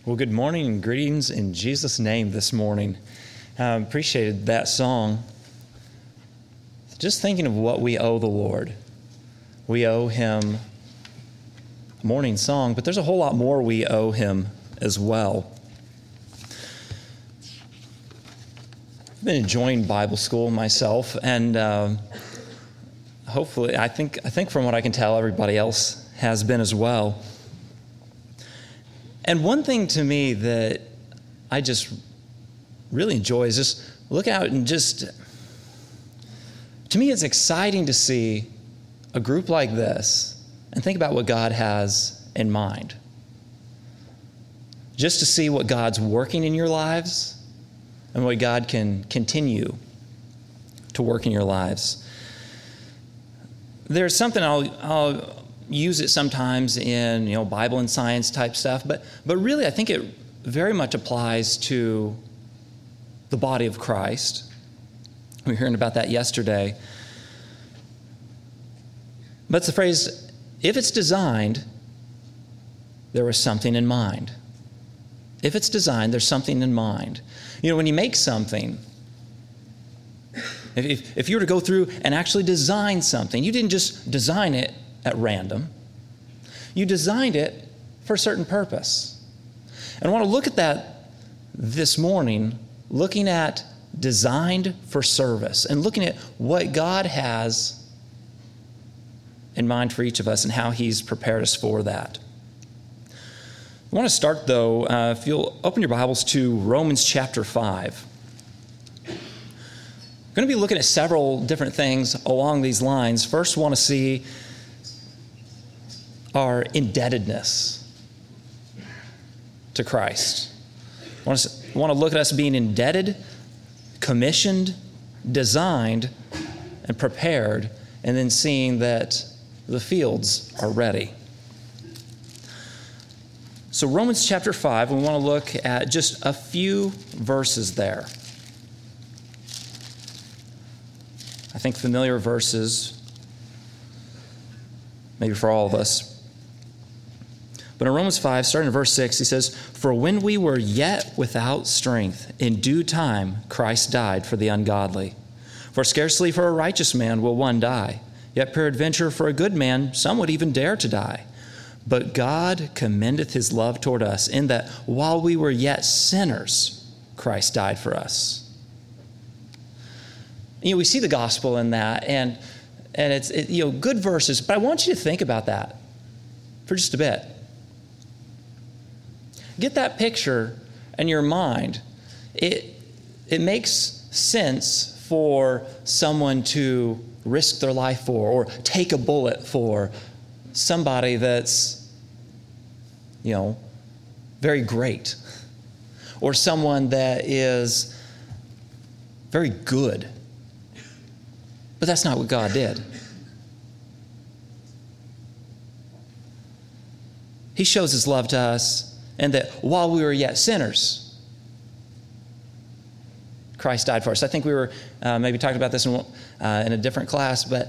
Well, good morning and greetings in Jesus' name this morning. Appreciated that song. Just thinking of what we owe the Lord. We owe Him a morning song, but there's a whole lot more we owe Him as well. I've been enjoying Bible school myself, and hopefully, I think from what I can tell, everybody else has been as well. And one thing to me that I just really enjoy is just look out and to me it's exciting to see a group like this and think about what God has in mind. Just to see what God's working in your lives and what God can continue to work in your lives. There's something I'll use it sometimes in Bible and science type stuff, but really I think it very much applies to the body of Christ. We were hearing about that yesterday. But it's the phrase, if it's designed, there was something in mind. If it's designed, there's something in mind. When you make something, if you were to go through and actually design something, you didn't just design it at random. You designed it for a certain purpose. And I want to look at that this morning, looking at designed for service and looking at what God has in mind for each of us and how He's prepared us for that. I want to start, though, if you'll open your Bibles to Romans chapter 5. I'm going to be looking at several different things along these lines. First, we want to see our indebtedness to Christ. I want to look at us being indebted, commissioned, designed, and prepared, and then seeing that the fields are ready. So Romans chapter 5, we want to look at just a few verses there. I think familiar verses, maybe for all of us. But in Romans 5, starting in verse 6, he says, "For when we were yet without strength, in due time Christ died for the ungodly. For scarcely for a righteous man will one die, yet peradventure for a good man some would even dare to die. But God commendeth His love toward us, in that while we were yet sinners, Christ died for us." We see the gospel in that, and it's good verses, but I want you to think about that for just a bit. Get that picture in your mind. It makes sense for someone to risk their life for or take a bullet for somebody that's, very great, or someone that is very good. But that's not what God did. He shows His love to us, and that while we were yet sinners, Christ died for us. I think we were maybe talking about this in a different class, but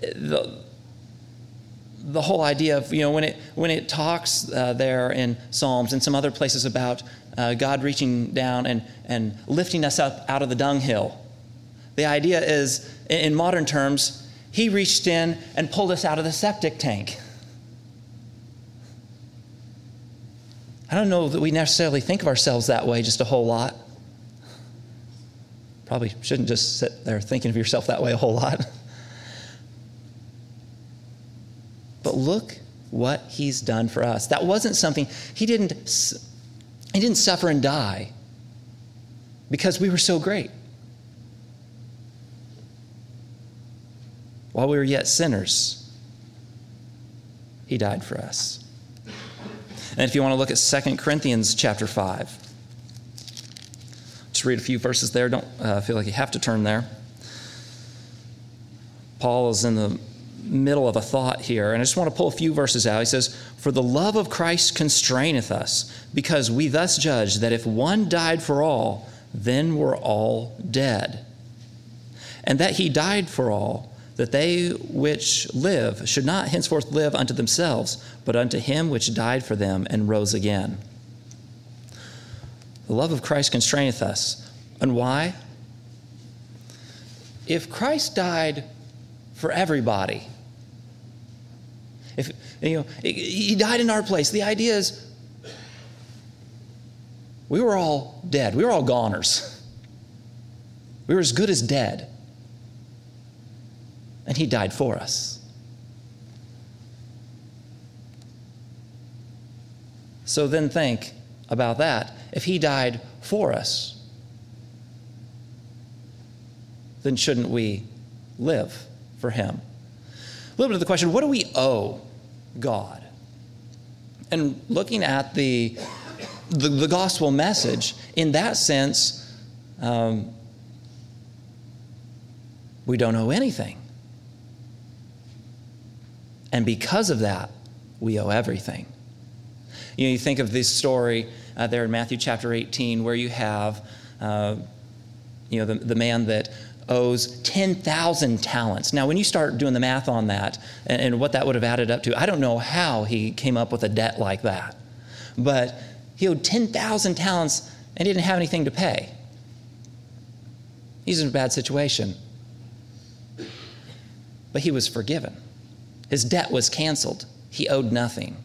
the whole idea of, when it talks there in Psalms and some other places about God reaching down and lifting us up out of the dunghill, the idea is, in modern terms, He reached in and pulled us out of the septic tank. I don't know that we necessarily think of ourselves that way just a whole lot. Probably shouldn't just sit there thinking of yourself that way a whole lot. But look what He's done for us. That wasn't something, He didn't suffer and die because we were so great. While we were yet sinners, He died for us. And if you want to look at 2 Corinthians chapter 5, just read a few verses there. Don't feel like you have to turn there. Paul is in the middle of a thought here, and I just want to pull a few verses out. He says, "For the love of Christ constraineth us, because we thus judge that if one died for all, then we're all dead. And that He died for all, that they which live should not henceforth live unto themselves, but unto Him which died for them and rose again." The love of Christ constraineth us. And why? If Christ died for everybody, if he died in our place, the idea is we were all dead. We were all goners. We were as good as dead. And he died for us. So then think about that. If he died for us, then shouldn't we live for him? A little bit of the question, what do we owe God? And looking at the gospel message, in that sense, we don't owe anything. And because of that, we owe everything. You think of this story there in Matthew chapter 18 where you have the man that owes 10,000 talents. Now, when you start doing the math on that and what that would have added up to, I don't know how he came up with a debt like that. But he owed 10,000 talents and he didn't have anything to pay. He's in a bad situation. But he was forgiven. His debt was canceled. He owed nothing.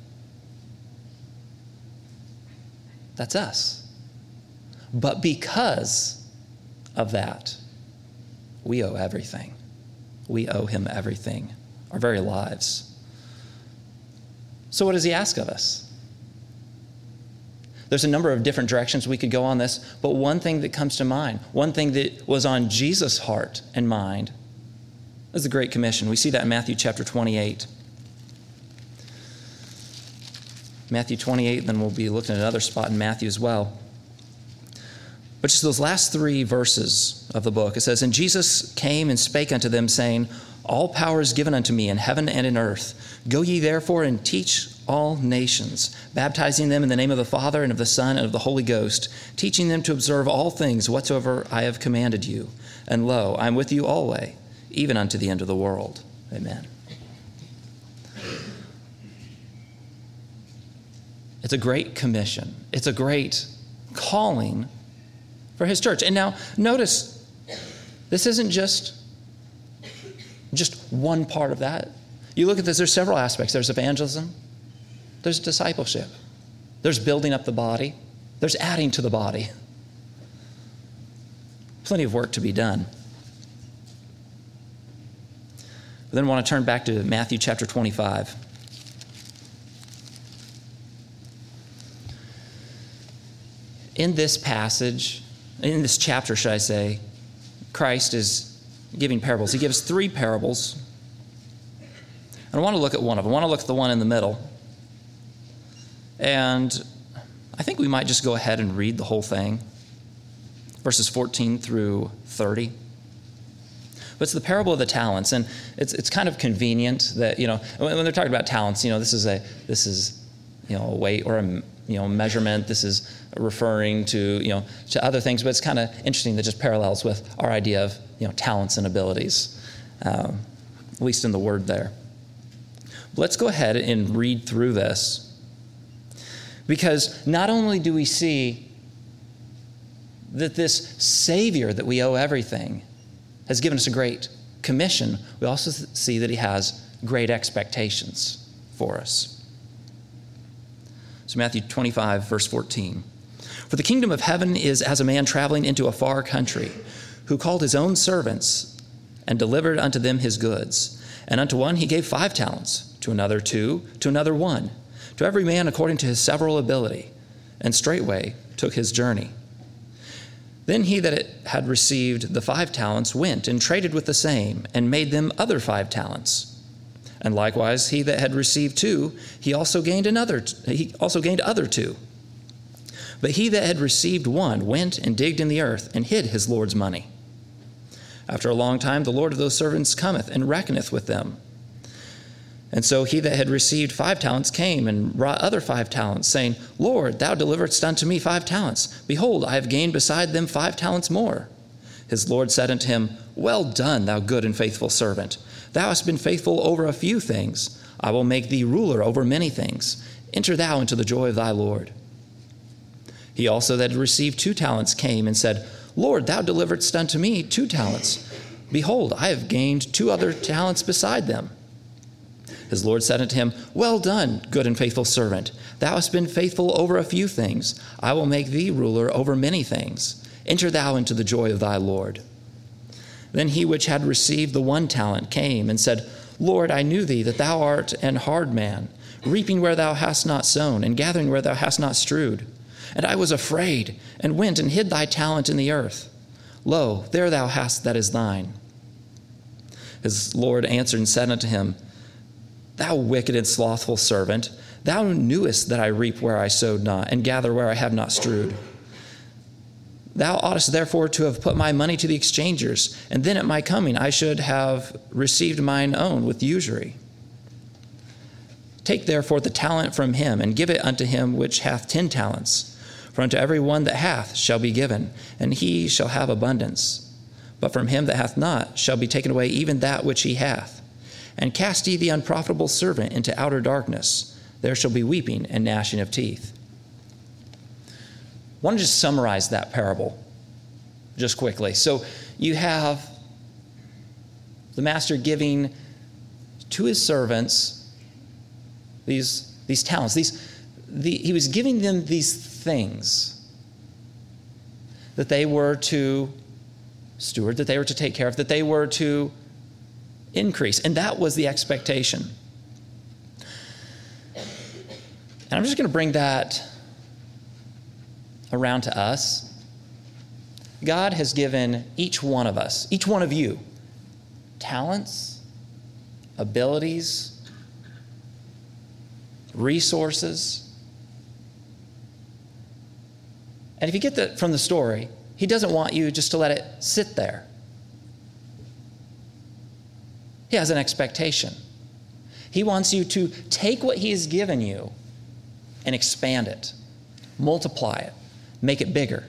That's us. But because of that, we owe everything. We owe him everything, our very lives. So what does he ask of us? There's a number of different directions we could go on this, but one thing that comes to mind, one thing that was on Jesus' heart and mind, is the Great Commission. We see that in Matthew chapter 28. Matthew 28, then we'll be looking at another spot in Matthew as well. But just those last 3 verses of the book, it says, "And Jesus came and spake unto them, saying, All power is given unto me in heaven and in earth. Go ye therefore and teach all nations, baptizing them in the name of the Father and of the Son and of the Holy Ghost, teaching them to observe all things whatsoever I have commanded you. And lo, I am with you always, even unto the end of the world." Amen. It's a great commission. It's a great calling for his church. And now, notice, this isn't just one part of that. You look at this, there's several aspects. There's evangelism. There's discipleship. There's building up the body. There's adding to the body. Plenty of work to be done. But then I want to turn back to Matthew chapter 25. In this passage, in this chapter, should I say, Christ is giving parables. He gives 3 parables. And I want to look at one of them. I want to look at the one in the middle. And I think we might just go ahead and read the whole thing, verses 14 through 30. But it's the parable of the talents, and it's kind of convenient that, when they're talking about talents, this is a weight or a measurement. This is referring to other things, but it's kind of interesting that just parallels with our idea of talents and abilities, at least in the word there. Let's go ahead and read through this, because not only do we see that this Savior that we owe everything has given us a great commission, we also see that he has great expectations for us. So Matthew 25, verse 14. "For the kingdom of heaven is as a man traveling into a far country, who called his own servants and delivered unto them his goods. And unto one he gave 5 talents, to another 2, to another 1, to every man according to his several ability, and straightway took his journey. Then he that had received the 5 talents went and traded with the same, and made them other 5 talents. And likewise he that had received 2, he also gained other 2. But he that had received 1 went and digged in the earth, and hid his Lord's money. After a long time the Lord of those servants cometh and reckoneth with them. And so he that had received 5 talents came and brought other 5 talents, saying, Lord, thou deliveredst unto me 5 talents. Behold, I have gained beside them 5 talents more. His Lord said unto him, Well done, thou good and faithful servant. Thou hast been faithful over a few things. I will make thee ruler over many things. Enter thou into the joy of thy Lord. He also that had received 2 talents came and said, Lord, thou deliveredst unto me 2 talents. Behold, I have gained 2 other talents beside them. His Lord said unto him, Well done, good and faithful servant. Thou hast been faithful over a few things. I will make thee ruler over many things. Enter thou into the joy of thy Lord. Then he which had received the 1 talent came and said, Lord, I knew thee, that thou art an hard man, reaping where thou hast not sown, and gathering where thou hast not strewed. And I was afraid, and went and hid thy talent in the earth. Lo, there thou hast that is thine. His Lord answered and said unto him, Thou wicked and slothful servant, thou knewest that I reap where I sowed not, and gather where I have not strewed. Thou oughtest therefore to have put my money to the exchangers, and then at my coming I should have received mine own with usury. Take therefore the talent from him, and give it unto him which hath 10 talents. For unto every one that hath shall be given, and he shall have abundance. But from him that hath not shall be taken away even that which he hath. And cast ye the unprofitable servant into outer darkness. There shall be weeping and gnashing of teeth. I want to just summarize that parable just quickly. So you have the master giving to his servants these talents. He was giving them these things that they were to steward, that they were to take care of, that they were to increase. And that was the expectation. And I'm just going to bring that around to us. God has given each one of us, each one of you, talents, abilities, resources. And if you get that from the story, he doesn't want you just to let it sit there. He has an expectation. He wants you to take what he has given you and expand it, multiply it, make it bigger.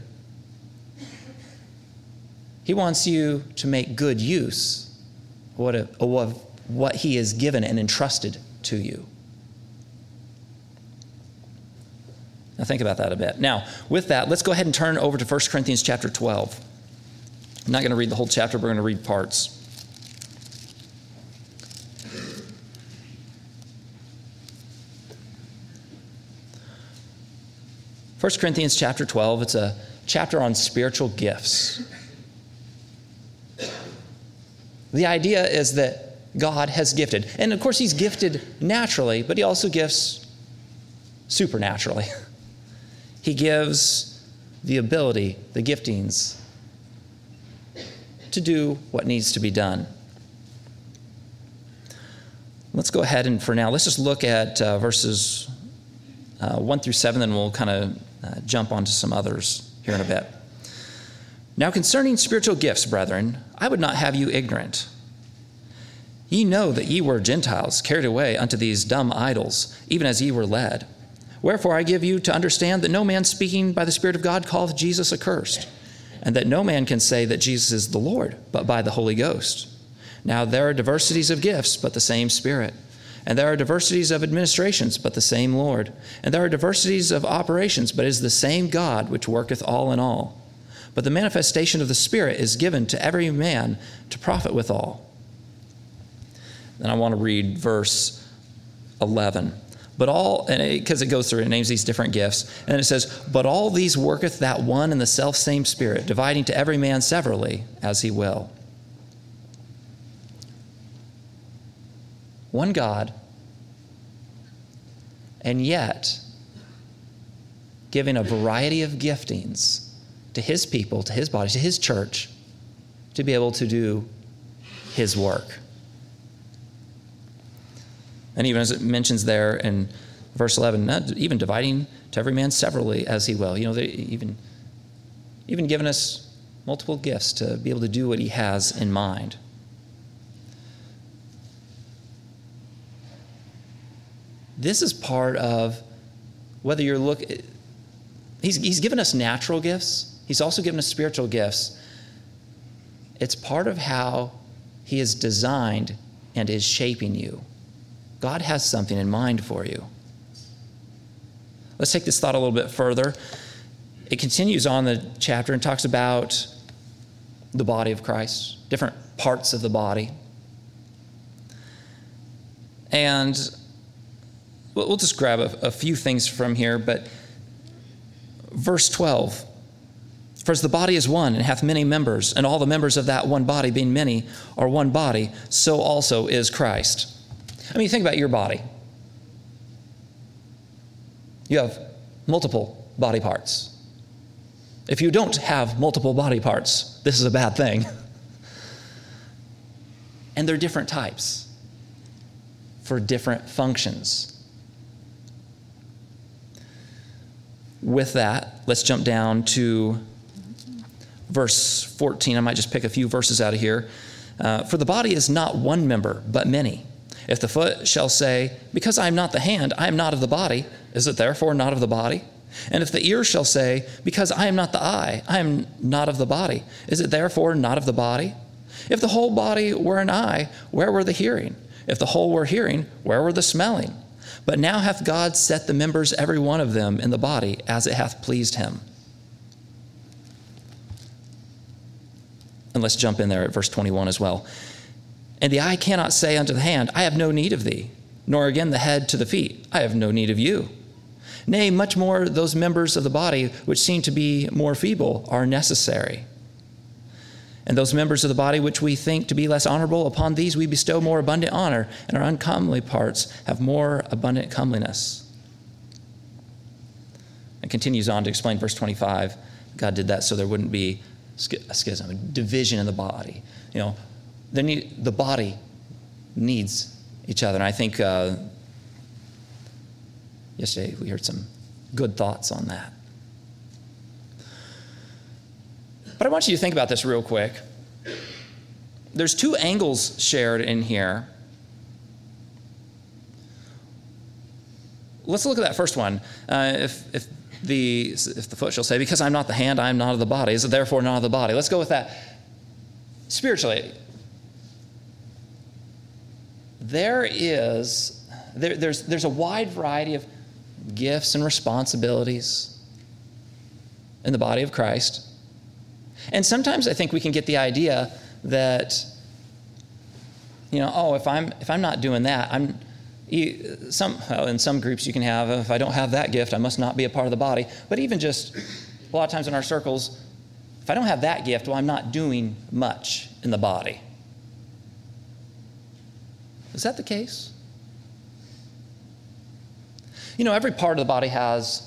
He wants you to make good use of what he has given and entrusted to you. Now think about that a bit. Now, with that, let's go ahead and turn over to 1 Corinthians chapter 12. I'm not going to read the whole chapter, we're going to read parts. 1 Corinthians chapter 12, it's a chapter on spiritual gifts. The idea is that God has gifted. And of course, he's gifted naturally, but he also gifts supernaturally. He gives the ability, the giftings, to do what needs to be done. Let's go ahead and for now, let's just look at verses 1 through 7, then we'll kind of jump onto some others here in a bit. Now concerning spiritual gifts, brethren, I would not have you ignorant. Ye know that ye were Gentiles, carried away unto these dumb idols, even as ye were led. Wherefore I give you to understand that no man speaking by the Spirit of God calleth Jesus accursed, and that no man can say that Jesus is the Lord, but by the Holy Ghost. Now there are diversities of gifts, but the same Spirit. And there are diversities of administrations, but the same Lord. And there are diversities of operations, but it is the same God which worketh all in all. But the manifestation of the Spirit is given to every man to profit withal. Then I want to read verse 11. But all, because it goes through, it names these different gifts. And it says, but all these worketh that one and the selfsame Spirit, dividing to every man severally as he will. One God, and yet giving a variety of giftings to his people, to his body, to his church, to be able to do his work. And even as it mentions there in verse 11, not even dividing to every man severally as he will. You know, even giving us multiple gifts to be able to do what he has in mind. This is part of whether you're he's given us natural gifts. He's also given us spiritual gifts. It's part of how he is designed and is shaping you. God has something in mind for you. Let's take this thought a little bit further. it continues on the chapter and talks about the body of Christ, different parts of the body. And we'll just grab a few things from here, but verse 12, for as the body is one and hath many members, and all the members of that one body being many are one body, so also is Christ. I mean, think about your body. You have multiple body parts. If you don't have multiple body parts, this is a bad thing. And they're different types for different functions. With that, let's jump down to verse 14. I might just pick a few verses out of here. For the body is not one member, but many. If the foot shall say, because I am not the hand, I am not of the body, is it therefore not of the body? And if the ear shall say, because I am not the eye, I am not of the body, is it therefore not of the body? If the whole body were an eye, where were the hearing? If the whole were hearing, where were the smelling? But now hath God set the members, every one of them, in the body, as it hath pleased him. And let's jump in there at verse 21 as well. And the eye cannot say unto the hand, I have no need of thee, nor again the head to the feet, I have no need of you. Nay, much more those members of the body which seem to be more feeble are necessary. And those members of the body which we think to be less honorable, upon these we bestow more abundant honor, and our uncomely parts have more abundant comeliness. And continues on to explain verse 25. God did that so there wouldn't be a schism, a division in the body. You know, the body needs each other. And I think yesterday we heard some good thoughts on that. But I want you to think about this real quick. There's two angles shared in here. Let's look at that first one. If the foot shall say, because I'm not the hand, I am not of the body, is it therefore not of the body? Let's go with that. Spiritually, there's a wide variety of gifts and responsibilities in the body of Christ. And sometimes I think we can get the idea that, if I'm not doing that, in some groups you can have, if I don't have that gift, I must not be a part of the body. But even just a lot of times in our circles, if I don't have that gift, well, I'm not doing much in the body. Is that the case? Every part of the body has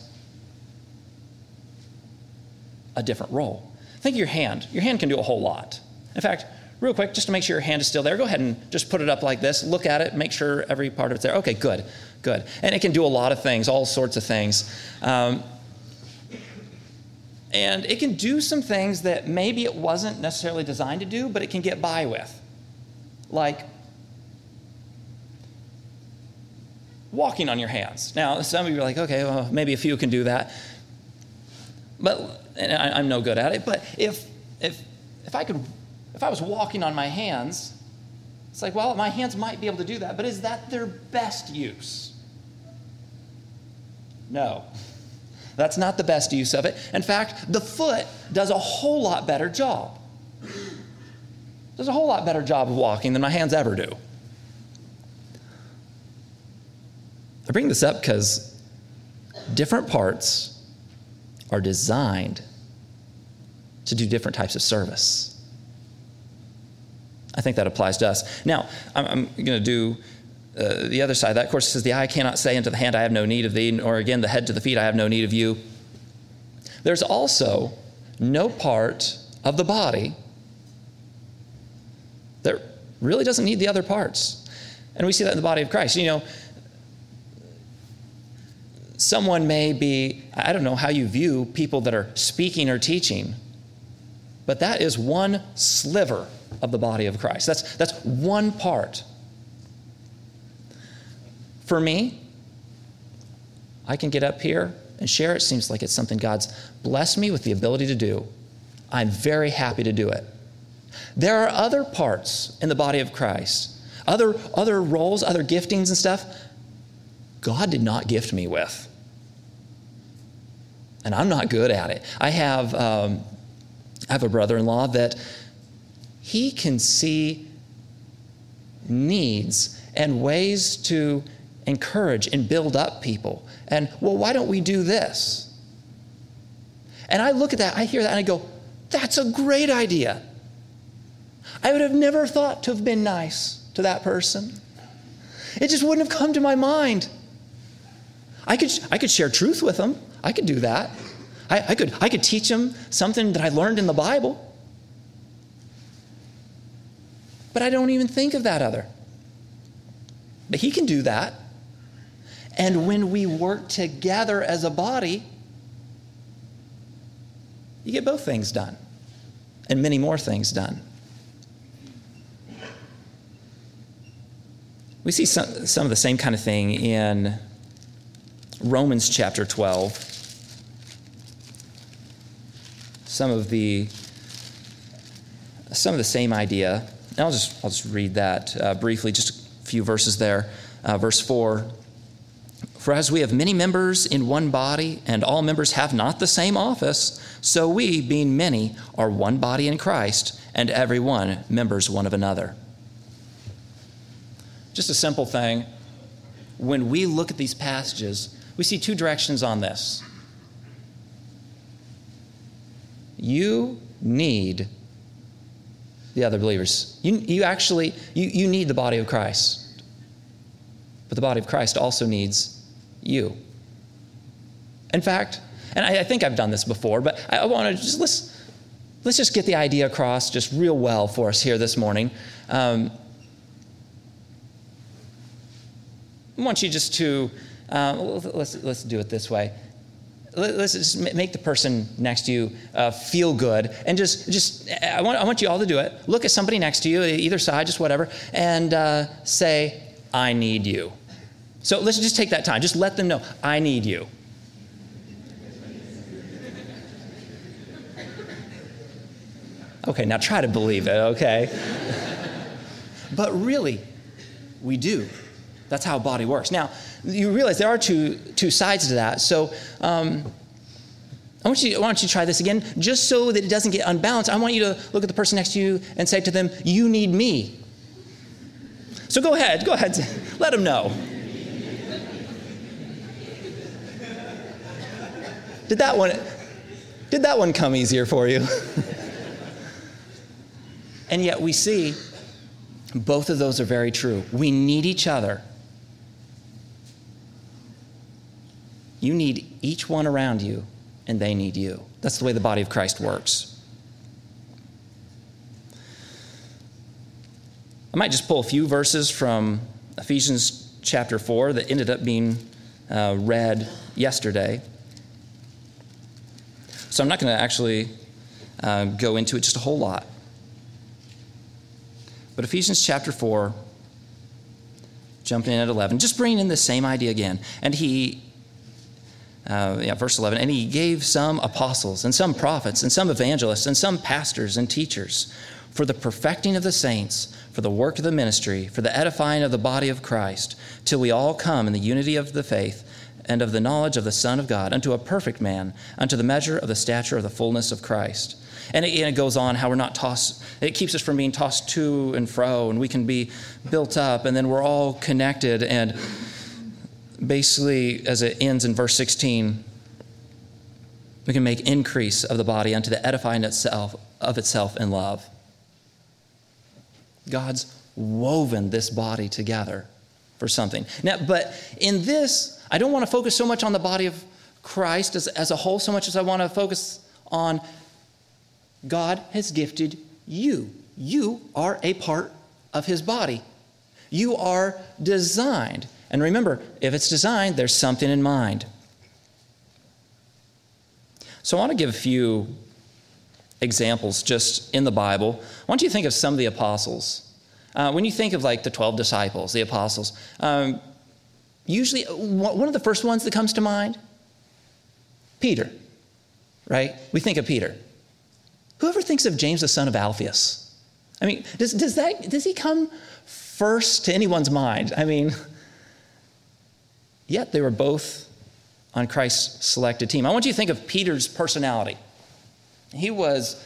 a different role. Think of your hand. Your hand can do a whole lot. In fact, real quick, just to make sure your hand is still there, go ahead and just put it up like this. Look at it. Make sure every part of it's there. Okay, good. And it can do a lot of things, all sorts of things. And it can do some things that maybe it wasn't necessarily designed to do, but it can get by with. Like walking on your hands. Now, some of you are like, okay, well, maybe a few can do that. But and I'm no good at it. But if I was walking on my hands, it's like, well, my hands might be able to do that, but is that their best use? No, that's not the best use of it. In fact, the foot does a whole lot better job. Does a whole lot better job of walking than my hands ever do. I bring this up because different parts are designed to do different types of service. I think that applies to us. Now, I'm going to do the other side. That, of course, says, the eye cannot say unto the hand, I have no need of thee, or again, the head to the feet, I have no need of you. There's also no part of the body that really doesn't need the other parts. And we see that in the body of Christ. Someone may be, I don't know how you view people that are speaking or teaching, but that is one sliver of the body of Christ. That's one part. For me, I can get up here and share. It seems like it's something God's blessed me with the ability to do. I'm very happy to do it. There are other parts in the body of Christ, other roles, other giftings and stuff God did not gift me with. and I'm not good at it. I have a brother-in-law that he can see needs and ways to encourage and build up people. And, well, why don't we do this? And I look at that, I hear that, and I go, that's a great idea. I would have never thought to have been nice to that person. It just wouldn't have come to my mind. I could share truth with them. I could do that. I could teach them something that I learned in the Bible. But I don't even think of that other. But he can do that. And when we work together as a body, you get both things done and many more things done. We see some of the same kind of thing in Romans chapter 12. Some of the same idea. And I'll just read that briefly, just a few verses there. Verse 4. For as we have many members in one body, and all members have not the same office, so we, being many, are one body in Christ, and every one members one of another. Just a simple thing. When we look at these passages, we see two directions on this. You need the other believers. You need the body of Christ. But the body of Christ also needs you. In fact, and I think I've done this before, but I want to just, let's just get the idea across just real well for us here this morning. I want you just to, let's do it this way. Let's just make the person next to you feel good, and just I want you all to do it. Look at somebody next to you, either side, just whatever, and say, I need you. So let's just take that time. Just let them know, I need you. Okay, now try to believe it, okay? But really, we do. That's how a body works. Now, you realize there are two sides to that. So I want you to try this again. Just so that it doesn't get unbalanced, I want you to look at the person next to you and say to them, you need me. So go ahead, let them know. Did that one come easier for you? And yet we see both of those are very true. We need each other. You need each one around you, and they need you. That's the way the body of Christ works. I might just pull a few verses from Ephesians chapter 4 that ended up being read yesterday. So I'm not going to actually go into it just a whole lot. But Ephesians chapter 4, jumping in at 11, just bringing in the same idea again. And verse 11, and he gave some apostles and some prophets and some evangelists and some pastors and teachers for the perfecting of the saints, for the work of the ministry, for the edifying of the body of Christ, till we all come in the unity of the faith and of the knowledge of the Son of God, unto a perfect man, unto the measure of the stature of the fullness of Christ. And it goes on how we're not tossed, it keeps us from being tossed to and fro, and we can be built up, and then we're all connected. And basically, as it ends in verse 16, we can make increase of the body unto the edifying of itself in love. God's woven this body together for something. Now, but in this, I don't want to focus so much on the body of Christ as a whole, so much as I want to focus on God has gifted you. You are a part of his body. You are designed. And remember, if it's designed, there's something in mind. So I want to give a few examples just in the Bible. I want you to think of some of the apostles. When you think of like the 12 disciples, the apostles, usually one of the first ones that comes to mind, Peter, right? We think of Peter. Whoever thinks of James, the son of Alphaeus? I mean, does he come first to anyone's mind? I mean, yet they were both on Christ's selected team. I want you to think of Peter's personality. He was,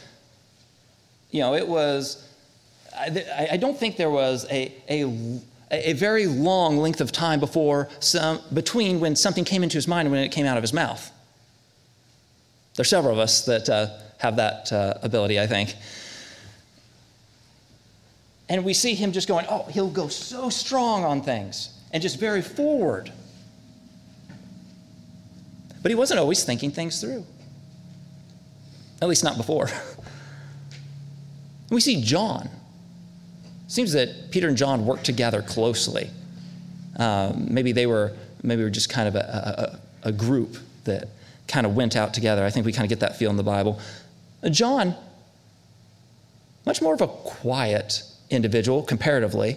I don't think there was a very long length of time between when something came into his mind and when it came out of his mouth. There's several of us that have that ability, I think. And we see him just going, he'll go so strong on things and just very forward. But he wasn't always thinking things through. At least not before. We see John. It seems that Peter and John worked together closely. Maybe they were just kind of a group that kind of went out together. I think we kind of get that feel in the Bible. John, much more of a quiet individual comparatively.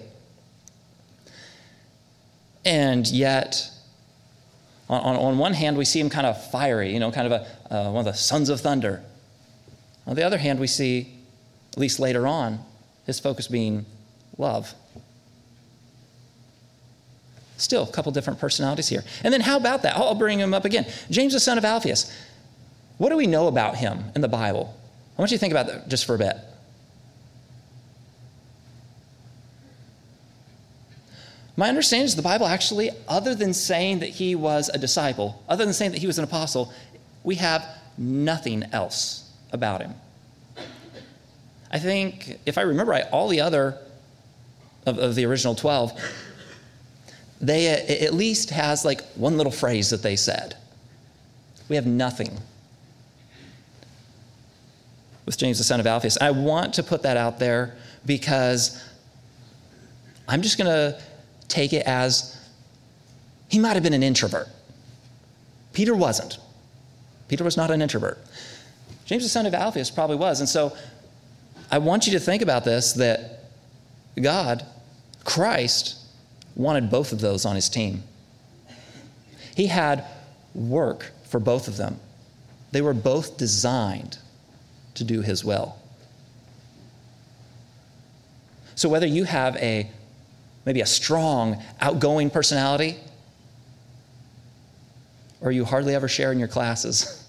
And yet, on one hand, we see him kind of fiery, kind of one of the sons of thunder. On the other hand, we see, at least later on, his focus being love. Still, a couple different personalities here. And then how about that? I'll bring him up again. James, the son of Alphaeus. What do we know about him in the Bible? I want you to think about that just for a bit. My understanding is the Bible actually, other than saying that he was a disciple, other than saying that he was an apostle, we have nothing else about him. I think, if I remember right, all the other of the original 12, they at least has like one little phrase that they said. We have nothing with James, the son of Alphaeus. I want to put that out there because I'm just going to take it as he might have been an introvert. Peter wasn't. Peter was not an introvert. James, the son of Alphaeus, probably was. And so I want you to think about this, that God, Christ, wanted both of those on his team. He had work for both of them. They were both designed to do his will. So whether you have maybe a strong, outgoing personality, or you hardly ever share in your classes,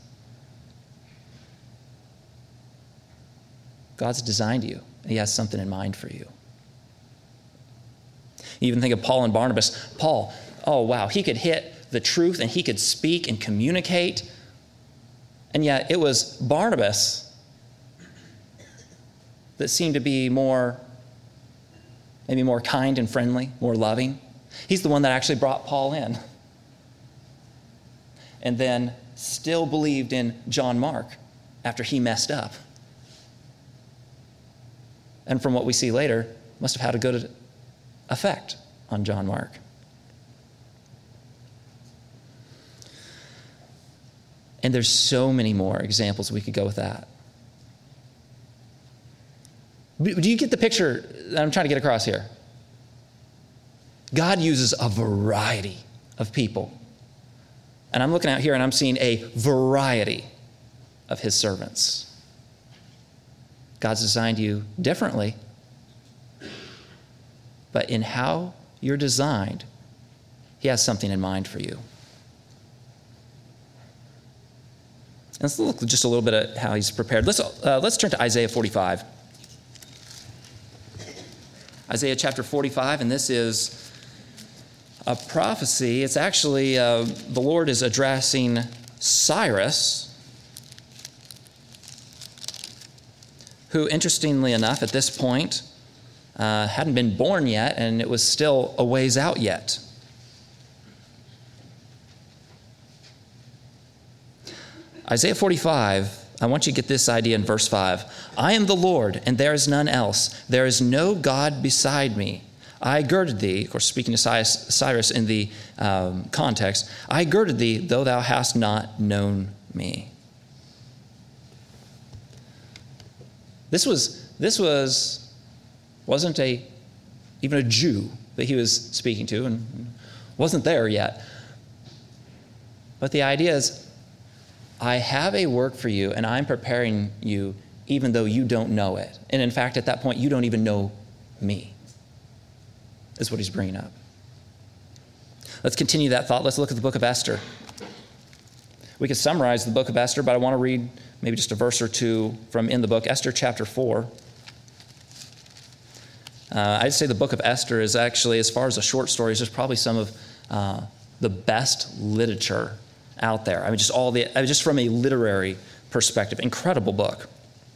God's designed you, and he has something in mind for you. You even think of Paul and Barnabas. Paul, he could hit the truth and he could speak and communicate. And yet it was Barnabas that seemed to be maybe more kind and friendly, more loving. He's the one that actually brought Paul in. And then still believed in John Mark after he messed up. And from what we see later, must have had a good effect on John Mark. And there's so many more examples we could go with that. Do you get the picture that I'm trying to get across here? God uses a variety of people. And I'm looking out here and I'm seeing a variety of his servants. God's designed you differently, but in how you're designed, he has something in mind for you. And let's look just a little bit at how he's prepared. Let's turn to Isaiah 45. Isaiah chapter 45, and this is a prophecy. It's actually, the Lord is addressing Cyrus, who, interestingly enough, at this point, hadn't been born yet, and it was still a ways out yet. Isaiah 45, I want you to get this idea in verse 5. I am the Lord, and there is none else. There is no God beside me. I girded thee, of course, speaking to Cyrus in the context, I girded thee, though thou hast not known me. This wasn't even a Jew that he was speaking to, and wasn't there yet. But the idea is, I have a work for you, and I'm preparing you even though you don't know it. And in fact, at that point, you don't even know me, is what he's bringing up. Let's continue that thought. Let's look at the book of Esther. We could summarize the book of Esther, but I want to read maybe just a verse or two from in the book, Esther chapter 4. I'd say the book of Esther is actually, as far as the short stories, there's probably some of the best literature out there. I mean, just from a literary perspective, incredible book.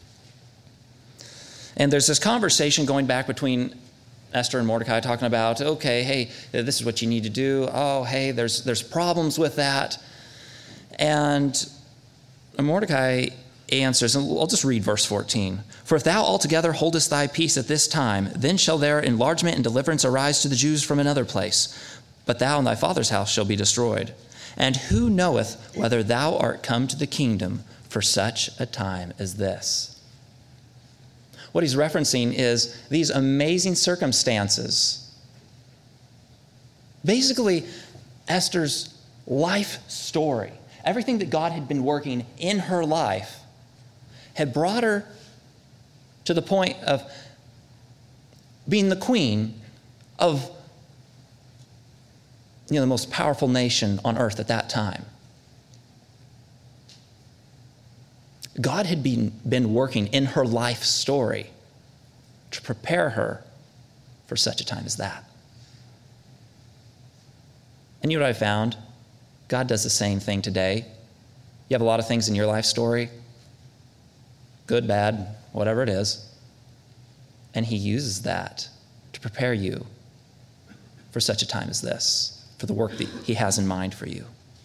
And there's this conversation going back between Esther and Mordecai talking about, okay, hey, this is what you need to do. Oh, hey, there's problems with that. And Mordecai answers, and I'll just read verse 14. For if thou altogether holdest thy peace at this time, then shall their enlargement and deliverance arise to the Jews from another place. But thou and thy father's house shall be destroyed. And who knoweth whether thou art come to the kingdom for such a time as this? What he's referencing is these amazing circumstances. Basically, Esther's life story, everything that God had been working in her life, had brought her to the point of being the queen of the most powerful nation on earth at that time. God had been working in her life story to prepare her for such a time as that. And you know what I found? God does the same thing today. You have a lot of things in your life story, good, bad, whatever it is, and he uses that to prepare you for such a time as this, for the work that he has in mind for you.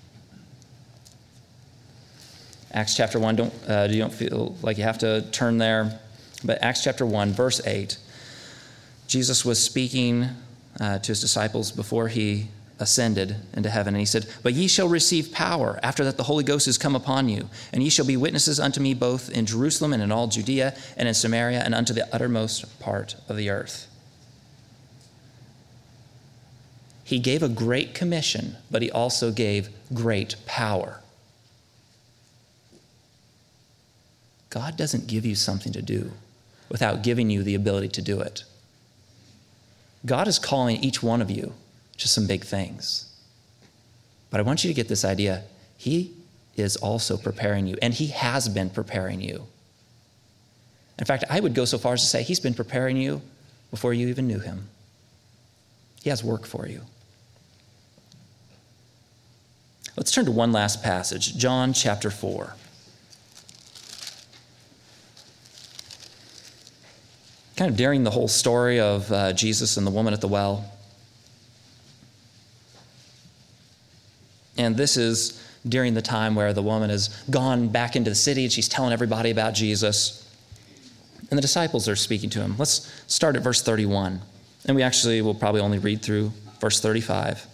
Acts chapter 1, you don't feel like you have to turn there, but Acts chapter 1, verse 8, Jesus was speaking to his disciples before he ascended into heaven, and he said, but ye shall receive power after that the Holy Ghost is come upon you, and ye shall be witnesses unto me both in Jerusalem and in all Judea and in Samaria and unto the uttermost part of the earth. He gave a great commission, but he also gave great power. God doesn't give you something to do without giving you the ability to do it. God is calling each one of you to some big things. But I want you to get this idea. He is also preparing you, and he has been preparing you. In fact, I would go so far as to say he's been preparing you before you even knew him. He has work for you. Let's turn to one last passage, John chapter 4. Kind of during the whole story of Jesus and the woman at the well. And this is during the time where the woman has gone back into the city and she's telling everybody about Jesus. And the disciples are speaking to him. Let's start at verse 31. And we actually will probably only read through verse 35.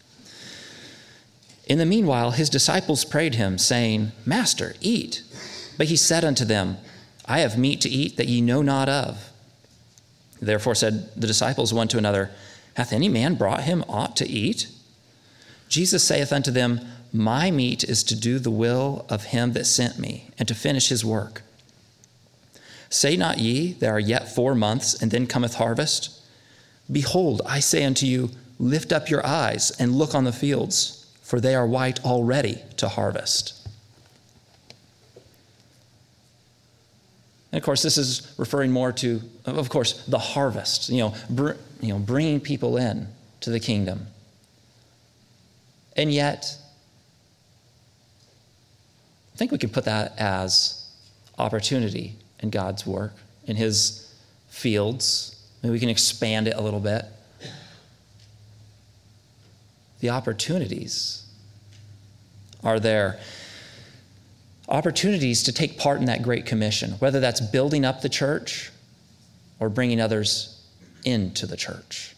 In the meanwhile, his disciples prayed him, saying, Master, eat. But he said unto them, I have meat to eat that ye know not of. Therefore said the disciples one to another, Hath any man brought him aught to eat? Jesus saith unto them, My meat is to do the will of him that sent me, and to finish his work. Say not ye, there are yet 4 months, and then cometh harvest? Behold, I say unto you, lift up your eyes, and look on the fields, for they are white already to harvest. And of course, this is referring more to, of course, the harvest, bringing people in to the kingdom. And yet, I think we could put that as opportunity in God's work, in his fields. Maybe we can expand it a little bit. The opportunities are there. Opportunities to take part in that Great Commission, whether that's building up the church or bringing others into the church.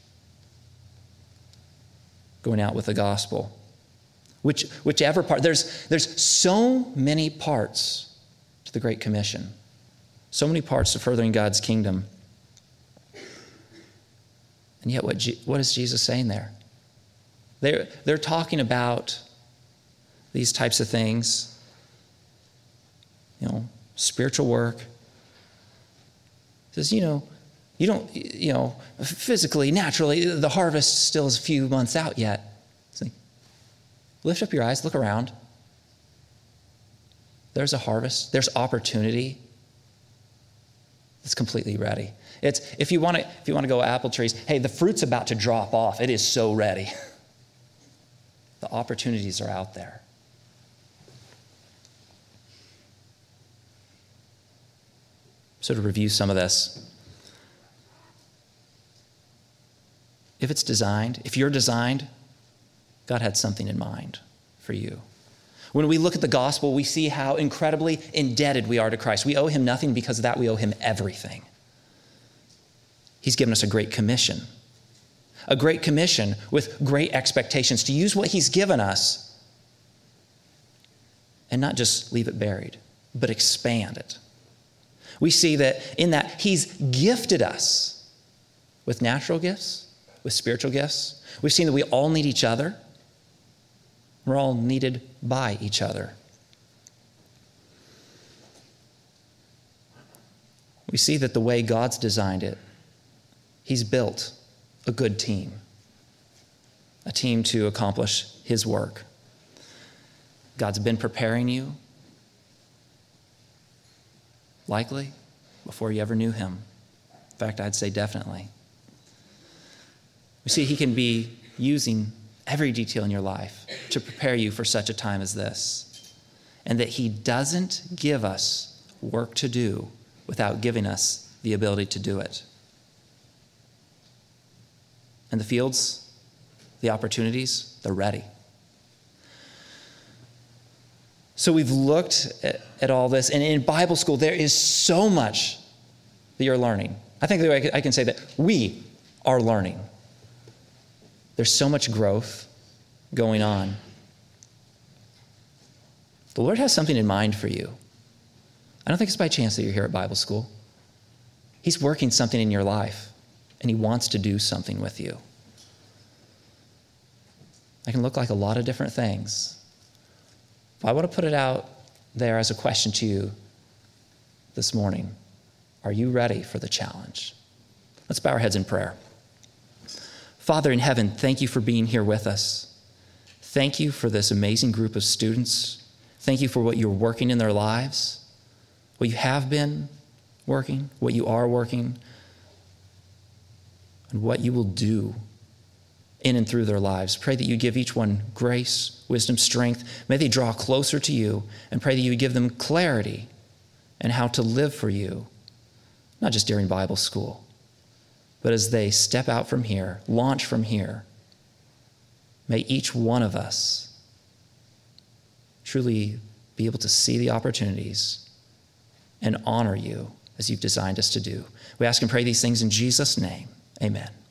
Going out with the gospel. Whichever part. There's so many parts to the Great Commission. So many parts to furthering God's kingdom. And yet what is Jesus saying there? They're talking about these types of things. Spiritual work. He says, you don't, physically, naturally, the harvest still is a few months out yet. It's like, lift up your eyes, look around. there's a harvest, there's opportunity that's completely ready. It's if you want to go apple trees, hey, the fruit's about to drop off. It is so ready. The opportunities are out there. So to review some of this, if you're designed, God had something in mind for you. When we look at the gospel, we see how incredibly indebted we are to Christ. We owe him nothing. Because of that, we owe him everything. He's given us a great commission with great expectations to use what he's given us and not just leave it buried, but expand it. We see that in that he's gifted us with natural gifts, with spiritual gifts. We've seen that we all need each other. We're all needed by each other. We see that the way God's designed it, he's built a good team, a team to accomplish his work. God's been preparing you, likely, before you ever knew him. In fact, I'd say definitely. We see he can be using every detail in your life to prepare you for such a time as this, and that he doesn't give us work to do without giving us the ability to do it. And the fields, the opportunities, they're ready. So we've looked at all this, and in Bible school, there is so much that you're learning. I think that I can say that we are learning. There's so much growth going on. The Lord has something in mind for you. I don't think it's by chance that you're here at Bible school. He's working something in your life, and he wants to do something with you. It can look like a lot of different things. I want to put it out there as a question to you this morning. Are you ready for the challenge? Let's bow our heads in prayer. Father in heaven, thank you for being here with us. Thank you for this amazing group of students. Thank you for what you're working in their lives, what you have been working, what you are working, and what you will do in and through their lives. Pray that you give each one grace, wisdom, strength. May they draw closer to you, and pray that you give them clarity and how to live for you, not just during Bible school, but as they step out from here, launch from here. May each one of us truly be able to see the opportunities and honor you as you've designed us to do. We ask and pray these things in Jesus' name. Amen.